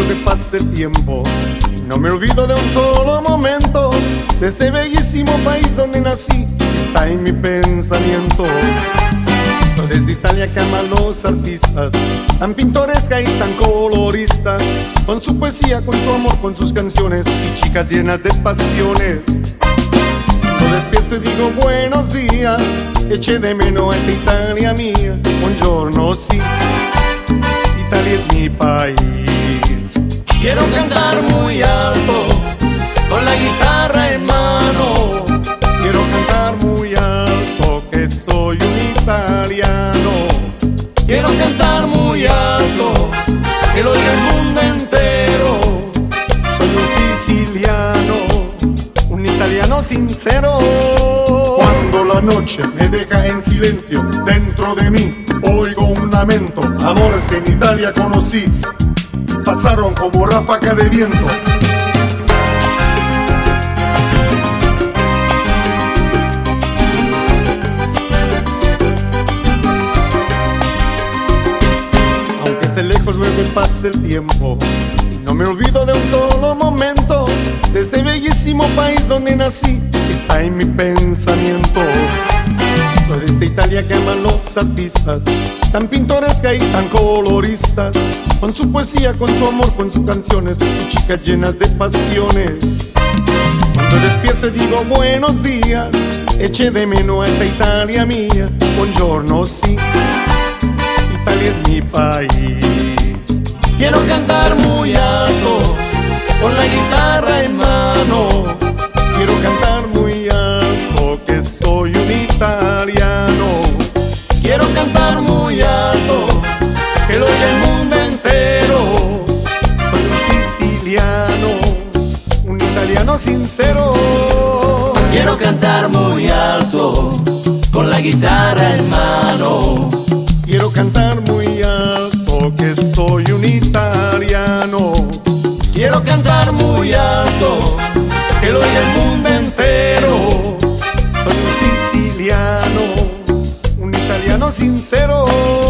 me pasa el tiempo y no me olvido de un solo momento de este bellísimo país donde nací, está en mi pensamiento. Soy desde Italia que ama a los artistas, tan pintoresca y tan colorista, con su poesía, con su amor, con sus canciones y chicas llenas de pasiones. Cuando despierto y digo buenos días, eché de menos a esta Italia mía. Buongiorno, sí, Italia es mi país. Quiero cantar muy alto, con la guitarra en mano. Quiero cantar muy alto, que soy un italiano. Quiero cantar muy alto, que lo oiga el mundo entero. Soy un siciliano, un italiano sincero. Cuando la noche me deja en silencio, dentro de mí oigo un lamento. Amores que en Italia conocí, pasaron como ráfaga de viento. Aunque esté lejos luego pase el tiempo y no me olvido de un solo momento de este bellísimo país donde nací, está en mi pensamiento. Soy de esta Italia que ama a los artistas, tan pintoresca y tan coloristas, con su poesía, con su amor, con sus canciones y chicas llenas de pasiones. Cuando despierto y digo buenos días, eché de menos a esta Italia mía. Buongiorno, sí, Italia es mi país. Quiero cantar muy alto, con la guitarra en mano. Quiero cantar muy alto, que soy un italiano. Quiero cantar muy alto, que lo oiga el mundo entero. Soy un siciliano, un italiano sincero. Quiero cantar muy alto, con la guitarra en mano. Quiero cantar muy alto, que soy un italiano. Quiero cantar muy alto, que lo oiga el mundo entero. Soy un siciliano, un italiano sincero.